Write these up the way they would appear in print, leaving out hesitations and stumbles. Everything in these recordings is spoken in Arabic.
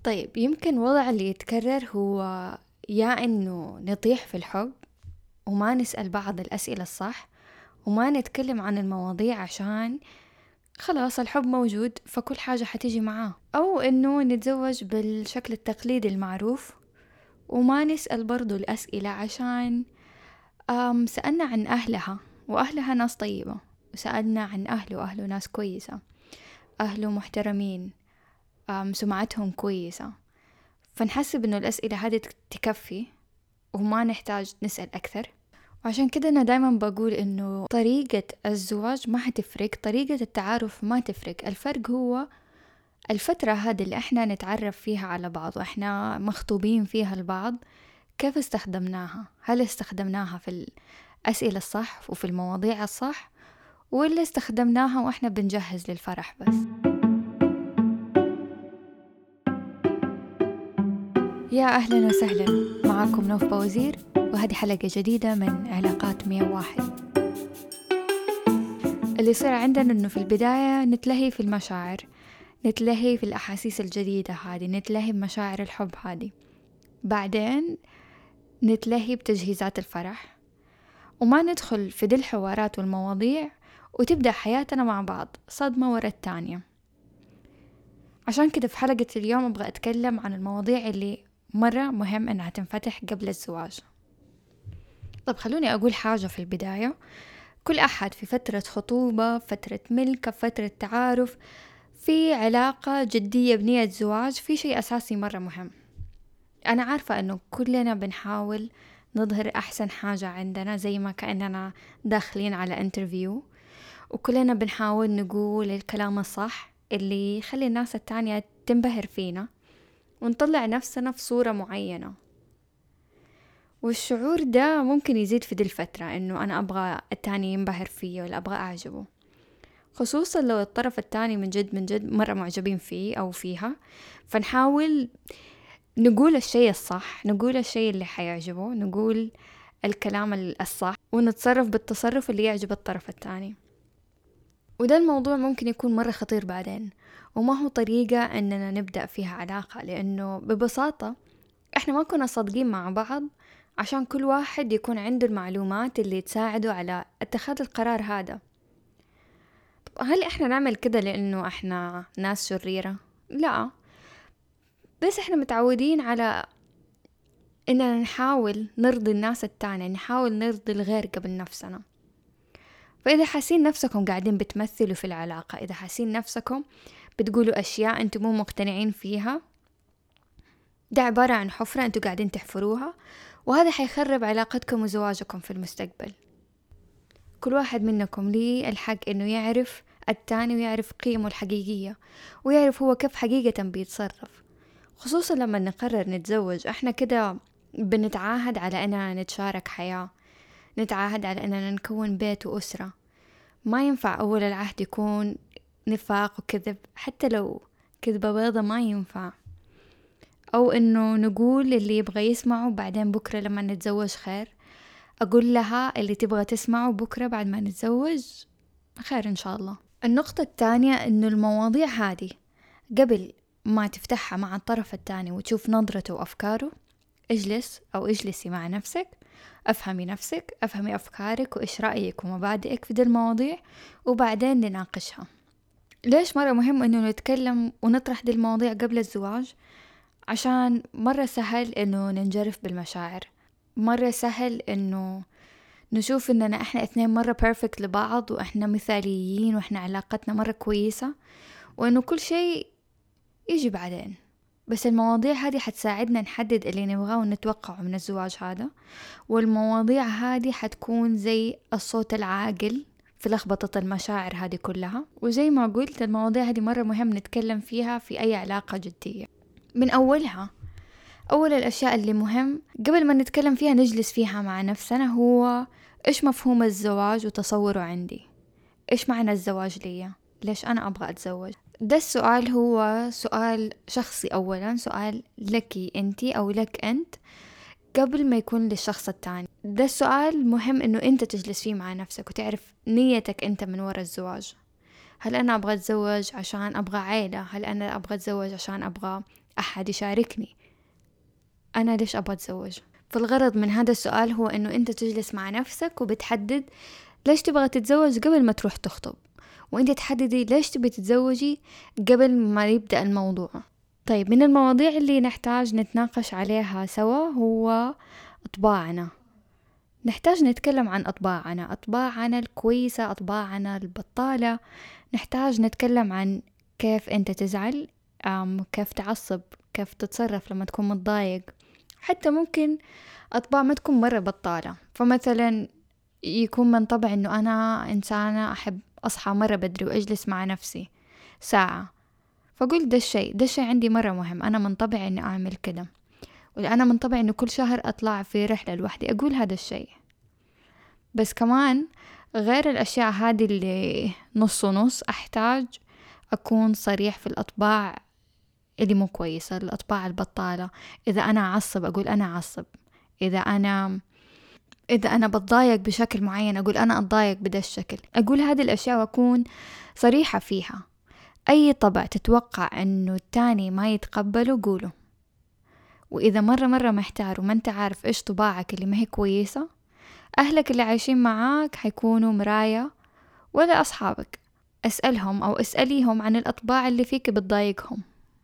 طيب يمكن وضع اللي يتكرر هو يا إنه نطيح في الحب وما نسأل بعض الأسئلة الصح وما نتكلم عن المواضيع عشان خلاص الحب موجود فكل حاجة حتيجي معاه، أو إنه نتزوج بالشكل التقليدي المعروف وما نسأل برضو الأسئلة عشان سألنا عن أهلها وأهلها ناس طيبة، وسألنا عن أهله وأهله ناس كويسة، أهله محترمين، سمعتهم كويسة، فنحسب إنه الأسئلة هذه تكفي وما نحتاج نسأل أكثر. وعشان كده أنا دايما بقول إنه طريقة الزواج ما هتفرق، طريقة التعارف ما تفرق، الفرق هو الفترة هذه اللي إحنا نتعرف فيها على بعض وإحنا مخطوبين فيها البعض، كيف استخدمناها؟ هل استخدمناها في الأسئلة الصح وفي المواضيع الصح، ولا استخدمناها وإحنا بنجهز للفرح بس؟ يا أهلا وسهلا، معاكم نوف بوزير، وهذه حلقة جديدة من علاقات 101. اللي صار عندنا إنه في البداية نتلهي في المشاعر، نتلهي في الأحاسيس الجديدة هذه، نتلهي بمشاعر الحب هذه، بعدين نتلهي بتجهيزات الفرح وما ندخل في دي الحوارات والمواضيع، وتبدأ حياتنا مع بعض صدمة ورا التانية. عشان كده في حلقة اليوم أبغى أتكلم عن المواضيع اللي مرة مهم أنها تنفتح قبل الزواج. طب خلوني أقول حاجة في البداية، كل أحد في فترة خطوبة، فترة ملكة، فترة تعارف، في علاقة جدية بنية زواج، في شيء أساسي مرة مهم. أنا عارفة أنه كلنا بنحاول نظهر أحسن حاجة عندنا زي ما كأننا داخلين على انترفيو، وكلنا بنحاول نقول الكلام الصح اللي يخلي الناس التانية تنبهر فينا، ونطلع نفسنا في صورة معينة. والشعور ده ممكن يزيد في دي الفترة، إنه أنا أبغى التاني ينبهر فيه ولا أبغى أعجبه، خصوصا لو الطرف التاني من جد مرة معجبين فيه أو فيها، فنحاول نقول الشيء الصح، نقول الشيء اللي حيعجبه، نقول الكلام الصح، ونتصرف بالتصرف اللي يعجب الطرف التاني. وده الموضوع ممكن يكون مرة خطير بعدين، وما هو طريقة أننا نبدأ فيها علاقة، لأنه ببساطة إحنا ما كنا صادقين مع بعض عشان كل واحد يكون عنده المعلومات اللي تساعده على اتخاذ القرار هذا. طب هل إحنا نعمل كده لأنه إحنا ناس شريرة؟ لا، بس إحنا متعودين على إننا نحاول نرضي الناس التانية، نحاول نرضي الغير قبل نفسنا. فإذا حاسين نفسكم قاعدين بتمثلوا في العلاقة، إذا حاسين نفسكم بتقولوا أشياء أنتم مو مقتنعين فيها، ده عبارة عن حفرة أنتم قاعدين تحفروها، وهذا حيخرب علاقتكم وزواجكم في المستقبل. كل واحد منكم ليه الحق إنه يعرف التاني ويعرف قيمه الحقيقية، ويعرف هو كيف حقيقة بيتصرف. خصوصا لما نقرر نتزوج، احنا كده بنتعاهد على أننا نتشارك حياة، نتعاهد على أننا نكون بيت وأسرة. ما ينفع أول العهد يكون نفاق وكذب، حتى لو كذبة بيضة ما ينفع، أو إنه نقول اللي يبغى يسمعه بعدين بكرة لما نتزوج خير. أقول لها اللي تبغى تسمعه بكرة بعد ما نتزوج خير إن شاء الله. النقطة الثانية إنه المواضيع هذه قبل ما تفتحها مع الطرف الثاني وتشوف نظرته وأفكاره، اجلس أو اجلسي مع نفسك، أفهمي نفسك، أفهمي أفكارك وإيش رأيك ومبادئك في دي المواضيع، وبعدين نناقشها. ليش مرة مهم إنه نتكلم ونطرح دي المواضيع قبل الزواج؟ عشان مرة سهل إنه ننجرف بالمشاعر، مرة سهل إنه نشوف إننا إحنا اثنين مرة بيرفكت لبعض، وإحنا مثاليين، وإحنا علاقتنا مرة كويسة، وإنه كل شيء يجي بعدين. بس المواضيع هذه حتساعدنا نحدد اللي نبغاه ونتوقعه من الزواج هذا، والمواضيع هذه حتكون زي الصوت العاقل في لخبطة المشاعر هذه كلها. وزي ما قلت المواضيع هذه مرة مهم نتكلم فيها في أي علاقة جدية من أولها. أول الأشياء اللي مهم قبل ما نتكلم فيها نجلس فيها مع نفسنا هو إيش مفهوم الزواج وتصوره عندي، إيش معنى الزواج لي، ليش أنا أبغى أتزوج. ده السؤال هو سؤال شخصي، أولا سؤال لك أنتي أو لك أنت قبل ما يكون للشخص التاني. ده السؤال مهم إنه أنت تجلس فيه مع نفسك وتعرف نيتك أنت من وراء الزواج. هل أنا أبغى أتزوج عشان أبغى عائلة؟ هل أنا أبغى أتزوج عشان أبغى أحد يشاركني أنا ليش أبغى أتزوج. فالغرض من هذا السؤال هو أنه أنت تجلس مع نفسك وبتحدد ليش تبغى تتزوج قبل ما تروح تخطب، وأنت تحددي ليش تبي تتزوجي قبل ما يبدأ الموضوع. طيب، من المواضيع اللي نحتاج نتناقش عليها سوا هو أطباعنا. نحتاج نتكلم عن أطباعنا الكويسة، أطباعنا البطالة. نحتاج نتكلم عن كيف أنت تزعل، كيف تعصب، كيف تتصرف لما تكون متضايق. حتى ممكن أطباع ما تكون مرة بطالة، فمثلا يكون من طبع أنه أنا إنسانة أحب أصحى مرة بدري وأجلس مع نفسي ساعة، فقل ده الشيء عندي مرة مهم، أنا من طبعي أني أعمل كده. وأنا من طبعي أنه كل شهر أطلع في رحلة لوحدي، أقول هذا الشيء. بس كمان غير الأشياء هذه اللي نص ونص، أحتاج أكون صريح في الأطباع اللي مو كويسة، الأطباع البطالة. إذا أنا أعصب أقول أنا أعصب، إذا أنا بتضايق بشكل معين أقول أنا أتضايق بدا الشكل. أقول هذه الأشياء وأكون صريحة فيها. أي طبع تتوقع أنه التاني ما يتقبله قوله. وإذا مرة محتار وما أنت عارف إيش طباعك اللي ما هي كويسة، أهلك اللي عايشين معاك حيكونوا مراية، ولا أصحابك. أسألهم أو أسأليهم عن الأطباع اللي فيك بتضايقهم.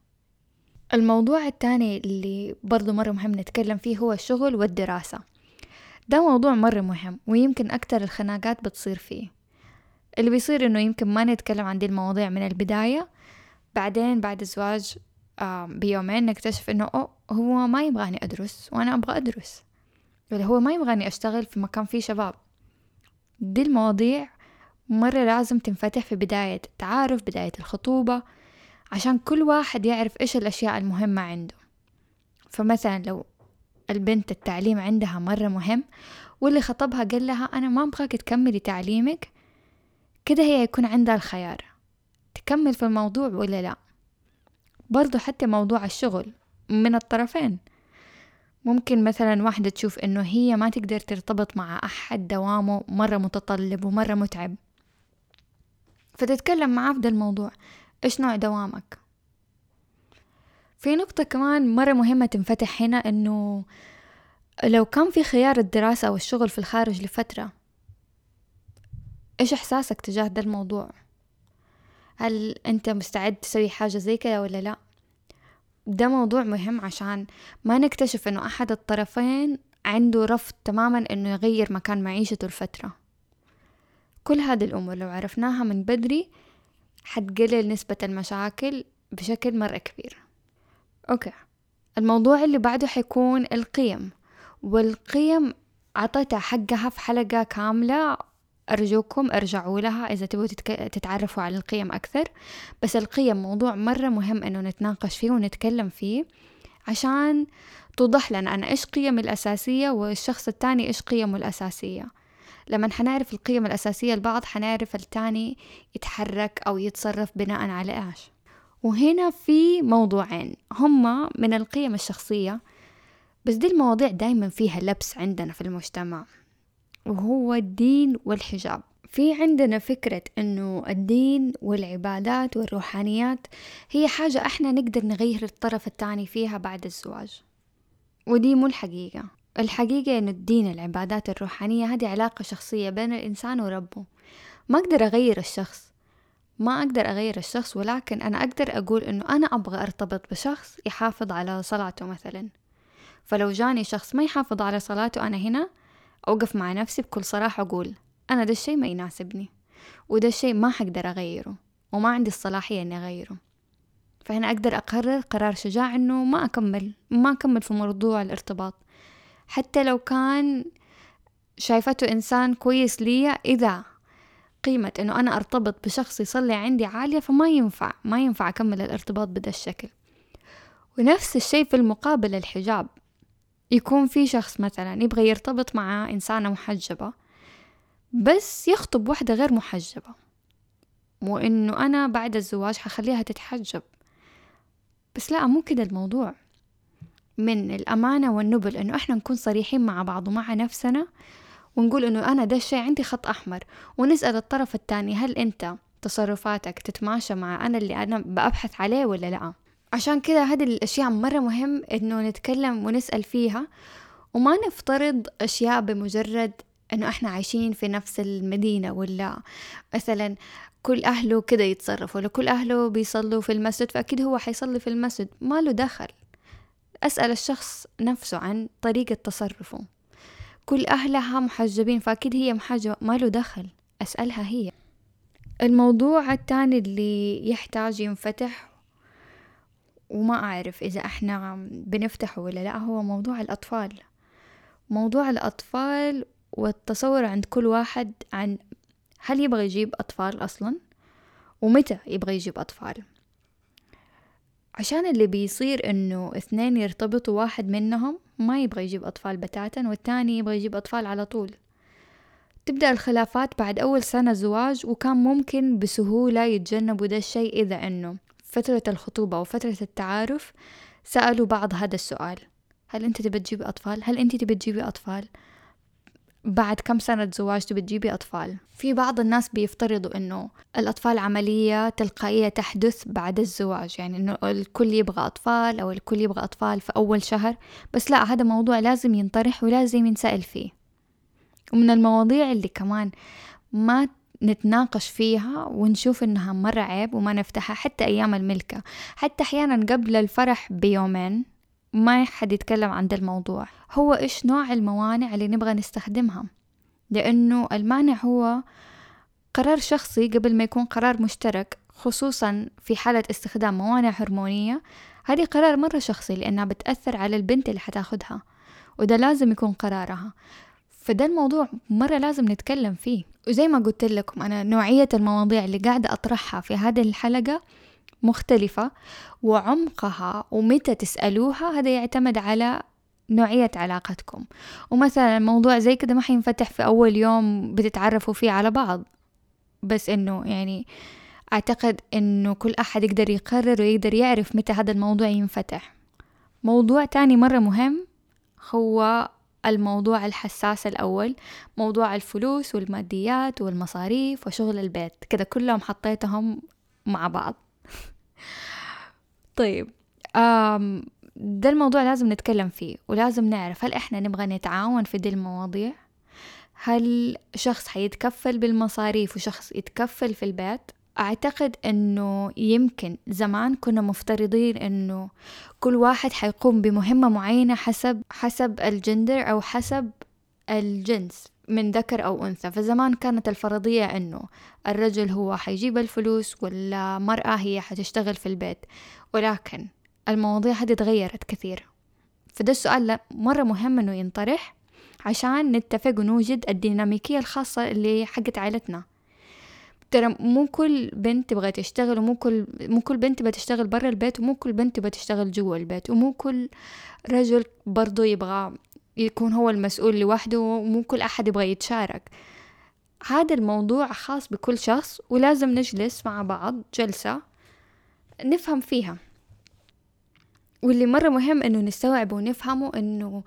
الموضوع الثاني اللي برضو مرة مهم نتكلم فيه هو الشغل والدراسة. ده موضوع مرة مهم، ويمكن أكتر الخناقات بتصير فيه. اللي بيصير إنه يمكن ما نتكلم عن دي المواضيع من البداية، بعدين بعد الزواج بيومين نكتشف إنه هو ما يبغاني أدرس وأنا أبغى أدرس، ولا هو ما يبغاني أشتغل في مكان فيه شباب. دي المواضيع مرة لازم تنفتح في بداية التعارف، بداية الخطوبة، عشان كل واحد يعرف إيش الأشياء المهمة عنده. فمثلا لو البنت التعليم عندها مرة مهم، واللي خطبها قال لها أنا ما أبغاك تكملي تعليمك، كده هي يكون عندها الخيار تكمل في الموضوع ولا لا. برضو حتى موضوع الشغل من الطرفين، ممكن مثلا واحدة تشوف إنه هي ما تقدر ترتبط مع أحد دوامه مرة متطلب ومرة متعب، فتتكلم معاه في ده الموضوع، إيش نوع دوامك. في نقطة كمان مرة مهمة تنفتح هنا، إنه لو كان في خيار الدراسة أو الشغل في الخارج لفترة، إيش إحساسك تجاه ده الموضوع؟ هل أنت مستعد تسوي حاجة زي كده ولا لا؟ ده موضوع مهم عشان ما نكتشف إنه أحد الطرفين عنده رفض تماما إنه يغير مكان معيشته الفترة. كل هذه الأمور لو عرفناها من بدري حتقلل نسبة المشاكل بشكل مرة كبير. أوكي، الموضوع اللي بعده حيكون القيم. والقيم عطيتها حقها في حلقة كاملة، أرجوكم ارجعوا لها إذا تبغوا تتعرفوا على القيم أكثر. بس القيم موضوع مرة مهم إنه نتناقش فيه ونتكلم فيه، عشان توضح لنا أنا إيش قيمي الأساسية والشخص التاني إيش قيمه الأساسية. لما حنعرف القيم الأساسية لبعض حنعرف التاني يتحرك أو يتصرف بناء على إيش. وهنا في موضوعين هما من القيم الشخصية، بس دي المواضيع دايما فيها لبس عندنا في المجتمع، وهو الدين والحجاب. في عندنا فكرة إنه الدين والعبادات والروحانيات هي حاجة إحنا نقدر نغير الطرف التاني فيها بعد الزواج، ودي مو الحقيقة. الحقيقة إنه الدين، العبادات، الروحانية هذه علاقة شخصية بين الإنسان وربه. ما أقدر أغير الشخص، ولكن أنا أقدر أقول إنه أنا أبغى أرتبط بشخص يحافظ على صلاته مثلا. فلو جاني شخص ما يحافظ على صلاته، أنا هنا أوقف مع نفسي بكل صراحة أقول أنا ده الشيء ما يناسبني، وده الشيء ما حقدر أغيره، وما عندي الصلاحية أني أغيره. فهنا أقدر أقرر قرار شجاع أنه ما أكمل في موضوع الارتباط، حتى لو كان شايفته إنسان كويس لي. إذا قيمة أنه أنا أرتبط بشخص يصلي عندي عالية، فما ينفع أكمل الارتباط بدا الشكل. ونفس الشيء في المقابل الحجاب. يكون في شخص مثلا يبغى يرتبط مع إنسانة محجبة بس يخطب واحدة غير محجبة، وإنه أنا بعد الزواج حخليها تتحجب. بس لا، مو كده الموضوع. من الأمانة والنبل إنه إحنا نكون صريحين مع بعض ومع نفسنا، ونقول إنه أنا ده الشيء عندي خط أحمر، ونسأل الطرف الثاني هل أنت تصرفاتك تتماشى مع أنا اللي أنا بأبحث عليه ولا لا. عشان كده هذه الأشياء مرة مهم إنه نتكلم ونسأل فيها، وما نفترض أشياء بمجرد إنه إحنا عايشين في نفس المدينة، ولا مثلا كل أهله كده يتصرفوا، ولا كل أهله بيصلوا في المسجد فأكيد هو حيصلي في المسجد. ما له دخل. أسأل الشخص نفسه عن طريقة تصرفه. كل أهلها محجبين فأكيد هي محجبة، ما له دخل. أسألها هي. الموضوع التاني اللي يحتاج ينفتح، وما أعرف إذا إحنا بنفتحه ولا لا، هو موضوع الأطفال. موضوع الأطفال والتصور عند كل واحد عن هل يبغى يجيب أطفال أصلا، ومتى يبغى يجيب أطفال. عشان اللي بيصير إنه اثنين يرتبطوا، واحد منهم ما يبغى يجيب أطفال بتاتا والتاني يبغى يجيب أطفال على طول. تبدأ الخلافات بعد أول سنة زواج، وكان ممكن بسهولة يتجنبوا ده الشيء إذا إنه فترة الخطوبة وفترة التعارف سألوا بعض هذا السؤال: هل أنت تبي تجيبي أطفال؟ هل أنت تبي تجيبي أطفال؟ بعد كم سنة زواج تبي تجيبي أطفال؟ في بعض الناس بيفترضوا إنه الأطفال عملية تلقائية تحدث بعد الزواج، يعني إنه الكل يبغى أطفال أو الكل يبغى أطفال في أول شهر. بس لا، هذا موضوع لازم ينطرح ولازم ينسأل فيه. ومن المواضيع اللي كمان ما نتناقش فيها ونشوف إنها مرة عيب وما نفتحها، حتى أيام الملكة، حتى أحيانا قبل الفرح بيومين ما حد يتكلم عن ده الموضوع. هو إيش نوع الموانع اللي نبغى نستخدمها؟ لأنه المانع هو قرار شخصي قبل ما يكون قرار مشترك، خصوصا في حالة استخدام موانع هرمونية. هذه قرار مرة شخصي لأنها بتأثر على البنت اللي حتاخدها، وده لازم يكون قرارها. فده الموضوع مرة لازم نتكلم فيه. وزي ما قلت لكم، أنا نوعية المواضيع اللي قاعدة أطرحها في هذه الحلقة مختلفة، وعمقها ومتى تسألوها هذا يعتمد على نوعية علاقتكم. ومثلا موضوع زي كده ما حينفتح في أول يوم بتتعرفوا فيه على بعض، بس إنه يعني أعتقد إنه كل أحد يقدر يقرر ويقدر يعرف متى هذا الموضوع ينفتح. موضوع تاني مرة مهم هو الموضوع الحساس الأول، موضوع الفلوس والماديات والمصاريف وشغل البيت، كده كلهم حطيتهم مع بعض. طيب، ده الموضوع لازم نتكلم فيه، ولازم نعرف هل إحنا نبغى نتعاون في دي المواضيع؟ هل شخص حيتكفل بالمصاريف وشخص يتكفل في البيت؟ أعتقد أنه يمكن زمان كنا مفترضين أنه كل واحد حيقوم بمهمة معينة حسب الجندر أو حسب الجنس من ذكر أو أنثى. فزمان كانت الفرضية أنه الرجل هو حيجيب الفلوس والمرأة هي حتشتغل في البيت، ولكن المواضيع هذه تغيرت كثير. فده السؤال مرة مهم أنه ينطرح عشان نتفق ونوجد الديناميكية الخاصة اللي حقت عائلتنا. ترى مو كل بنت تبغى تشتغل، ومو كل بنت تبغى تشتغل برا البيت، ومو كل بنت تبغى تشتغل جوا البيت، ومو كل رجل برضو يبغى يكون هو المسؤول لوحده، ومو كل أحد يبغى يتشارك. هذا الموضوع خاص بكل شخص، ولازم نجلس مع بعض جلسة نفهم فيها. واللي مرة مهم إنه نستوعب ونفهمه إنه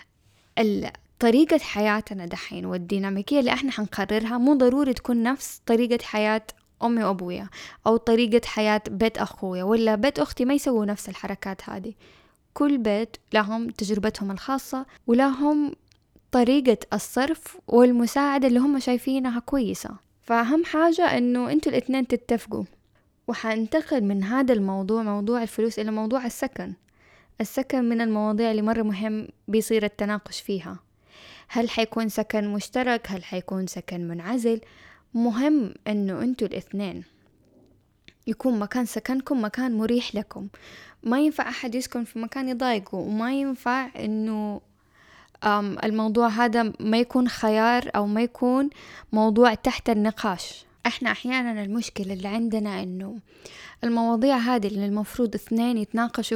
طريقة حياتنا دحين والديناميكية اللي احنا حنقررها مو ضروري تكون نفس طريقة حياة أمي وأبويا، أو طريقة حياة بيت أخويا ولا بيت أختي. ما يسووا نفس الحركات هذه. كل بيت لهم تجربتهم الخاصة، ولهم طريقة الصرف والمساعدة اللي هم شايفينها كويسة. فأهم حاجة إنه انتوا الاثنين تتفقوا. وحنتقل من هذا الموضوع، موضوع الفلوس، إلى موضوع السكن. السكن من المواضيع اللي مرة مهم بيصير التناقش فيها. هل حيكون سكن مشترك؟ هل حيكون سكن منعزل؟ مهم انه انتوا الاثنين يكون مكان سكنكم مكان مريح لكم. ما ينفع احد يسكن في مكان يضايقه، وما ينفع انه الموضوع هذا ما يكون خيار او ما يكون موضوع تحت النقاش. احنا احيانا المشكلة اللي عندنا انه المواضيع هذه اللي المفروض اثنين يتناقشوا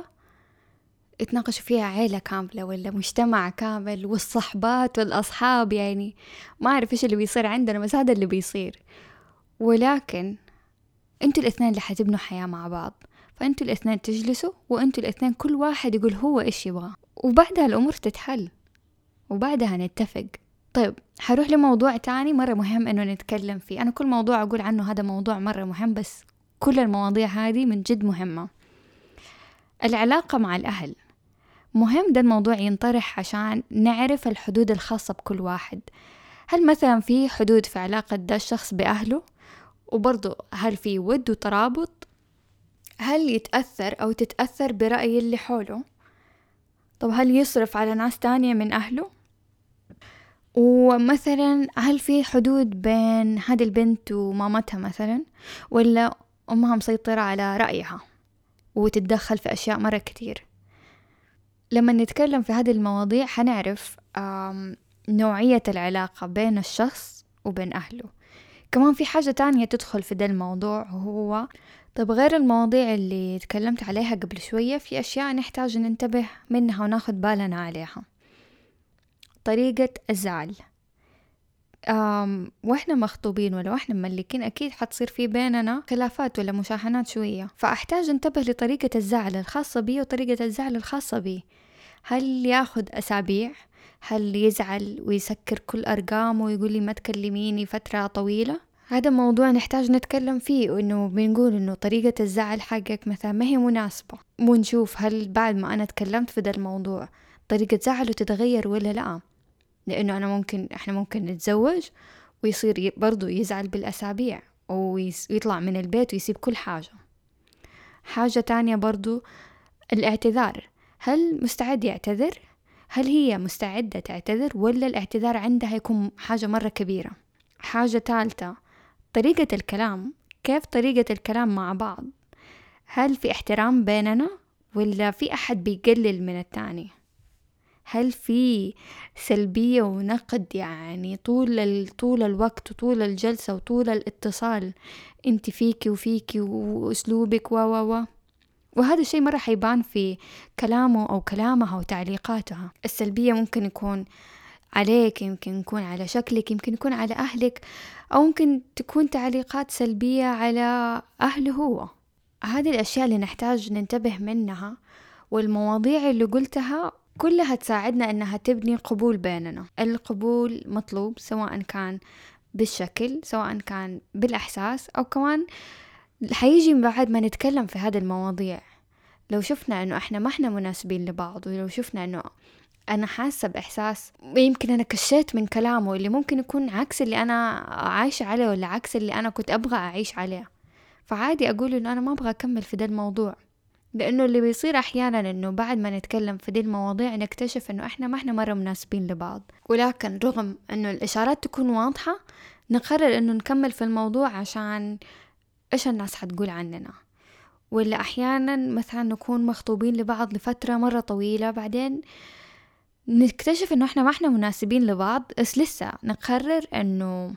فيها عيلة كاملة ولا مجتمع كامل، والصحبات والأصحاب، يعني ما أعرف إيش اللي بيصير عندنا، بس هذا اللي بيصير. ولكن أنتوا الاثنين اللي حتبنوا حياة مع بعض، فأنتوا الاثنين تجلسوا وأنتوا الاثنين كل واحد يقول هو إيش يبغى، وبعدها الأمور تتحل، وبعدها نتفق. طيب، حروح لموضوع تاني مرة مهم إنه نتكلم فيه. أنا كل موضوع أقول عنه هذا موضوع مرة مهم، بس كل المواضيع هذه من جد مهمة. العلاقة مع الأهل مهم، ده الموضوع ينطرح عشان نعرف الحدود الخاصة بكل واحد. هل مثلا في حدود في علاقة ده الشخص بأهله؟ وبرضه هل في ود وترابط؟ هل يتأثر أو تتأثر برأي اللي حوله؟ طب هل يصرف على ناس تانية من أهله؟ ومثلا هل في حدود بين هذه البنت ومامتها مثلا، ولا أمها مسيطرة على رأيها وتتدخل في أشياء مرة كتير؟ لما نتكلم في هذه المواضيع حنعرف نوعية العلاقة بين الشخص وبين أهله. كمان في حاجة تانية تدخل في ده الموضوع، هو طب غير المواضيع اللي تكلمت عليها قبل شوية، في أشياء نحتاج ننتبه منها وناخد بالنا عليها. طريقة الزعل، وإحنا مخطوبين ولا وإحنا مملكين أكيد حتصير في بيننا خلافات ولا مشاحنات شوية، فأحتاج انتبه لطريقة الزعل الخاصة بي وطريقة الزعل الخاصة بي. هل ياخد أسابيع؟ هل يزعل ويسكر كل أرقامه ويقول لي ما تكلميني فترة طويلة؟ هذا موضوع نحتاج نتكلم فيه، وإنه بنقول إنه طريقة الزعل حقك مثلا ما هي مناسبة، ونشوف هل بعد ما أنا تكلمت في ده الموضوع طريقة زعله تتغير ولا لا. لأنه إحنا ممكن نتزوج ويصير برضو يزعل بالأسابيع ويطلع من البيت ويسيب كل حاجة. حاجة تانية برضو الاعتذار، هل مستعد يعتذر؟ هل هي مستعدة تعتذر ولا الاعتذار عندها يكون حاجة مرة كبيرة؟ حاجة ثالثة طريقة الكلام، كيف طريقة الكلام مع بعض؟ هل في احترام بيننا ولا في أحد بيقلل من التاني؟ هل في سلبية ونقد يعني طول الوقت وطول الجلسة وطول الاتصال، انت فيكي وفيكي واسلوبك وهذا الشيء مرة حيبان في كلامه أو كلامها وتعليقاتها. السلبية ممكن يكون عليك، يمكن يكون على شكلك، يمكن يكون على أهلك، أو ممكن تكون تعليقات سلبية على أهله هو. هذه الأشياء اللي نحتاج ننتبه منها، والمواضيع اللي قلتها كلها تساعدنا أنها تبني قبول بيننا. القبول مطلوب سواء كان بالشكل، سواء كان بالإحساس، أو كمان حيجي بعد ما نتكلم في هذه المواضيع. لو شفنا أنه إحنا ما إحنا مناسبين لبعض، ولو شفنا أنه أنا حاسة بإحساس يمكن أنا كشيت من كلامه اللي ممكن يكون عكس اللي أنا عايشة عليه ولا عكس اللي أنا كنت أبغى أعيش عليه، فعادي أقول إنه أنا ما أبغى أكمل في ده الموضوع. لأنه اللي بيصير أحيانا إنه بعد ما نتكلم في دي المواضيع نكتشف إنه إحنا ما إحنا مرة مناسبين لبعض، ولكن رغم إنه الإشارات تكون واضحة نقرر إنه نكمل في الموضوع عشان إيش الناس حتقول عننا. ولا أحيانا مثلا نكون مخطوبين لبعض لفترة مرة طويلة، بعدين نكتشف إنه إحنا ما إحنا مناسبين لبعض، بس لسه نقرر إنه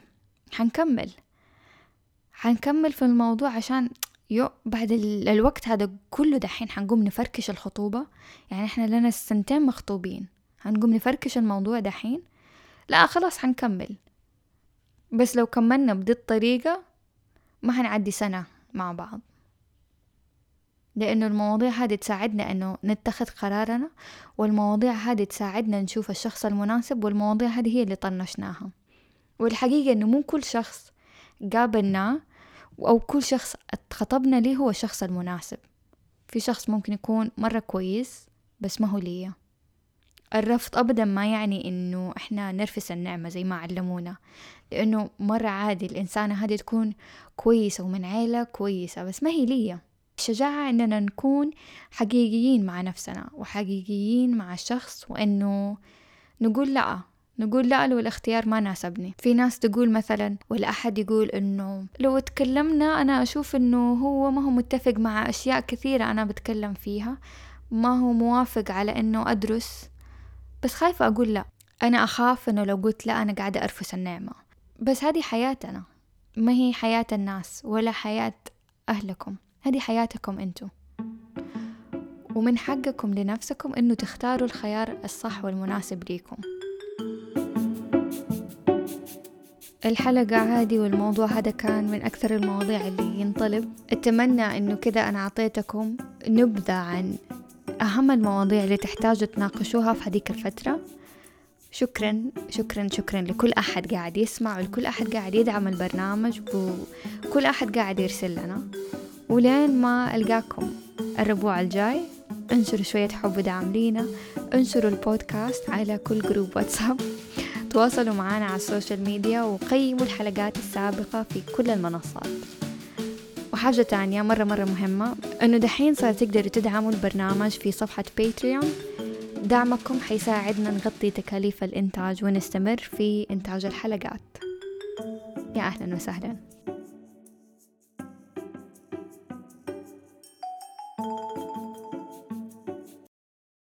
حنكمل في الموضوع عشان بعد الوقت هذا كله دحين حنقوم نفركش الخطوبة. يعني إحنا لنا 2 مخطوبين، هنقوم نفركش الموضوع دحين؟ لا خلاص حنكمل. بس لو كملنا بدي الطريقة ما هنعدي سنة مع بعض، لأنه المواضيع هذه تساعدنا أنه نتخذ قرارنا، والمواضيع هذه تساعدنا نشوف الشخص المناسب، والمواضيع هذه هي اللي طنشناها. والحقيقة أنه مو كل شخص قابلناه أو كل شخص اتخطبنا ليه هو الشخص المناسب. في شخص ممكن يكون مرة كويس بس ما هو ليا. الرفض أبدا ما يعني إنه إحنا نرفس النعمة زي ما علمونا، لأنه مرة عادي الإنسانة هذه تكون كويسة ومن عيلة كويسة بس ما هي ليا. الشجاعة إننا نكون حقيقيين مع نفسنا وحقيقيين مع الشخص، وإنه نقول لا لو الاختيار ما ناسبني. في ناس تقول مثلا، ولا أحد يقول إنه لو تكلمنا أنا أشوف إنه هو ما هو متفق مع أشياء كثيرة أنا بتكلم فيها، ما هو موافق على إنه أدرس، بس خايفة أقول لا. أنا أخاف إنه لو قلت لا أنا قاعدة أرفس النعمة. بس هذه حياتنا، ما هي حياة الناس ولا حياة أهلكم، هذه حياتكم أنتوا، ومن حقكم لنفسكم إنه تختاروا الخيار الصح والمناسب ليكم. الحلقة هذه والموضوع هذا كان من أكثر المواضيع اللي ينطلب. أتمنى إنه كذا أنا أعطيتكم نبذة عن أهم المواضيع اللي تحتاجوا تناقشوها في هذيك الفترة. شكرا شكرا شكرا لكل أحد قاعد يسمع، ولكل أحد قاعد يدعم البرنامج، وكل أحد قاعد يرسل لنا. ولين ما ألقاكم الربوع الجاي، انشروا شوية حب ودعم لينا، انشروا البودكاست على كل جروب واتساب، تواصلوا معنا على السوشيال ميديا، وقيموا الحلقات السابقة في كل المنصات. وحاجة تانية مرة مهمة، انه دحين صار تقدروا تدعموا البرنامج في صفحة باتريون. دعمكم حيساعدنا نغطي تكاليف الإنتاج ونستمر في إنتاج الحلقات. يا أهلا وسهلا.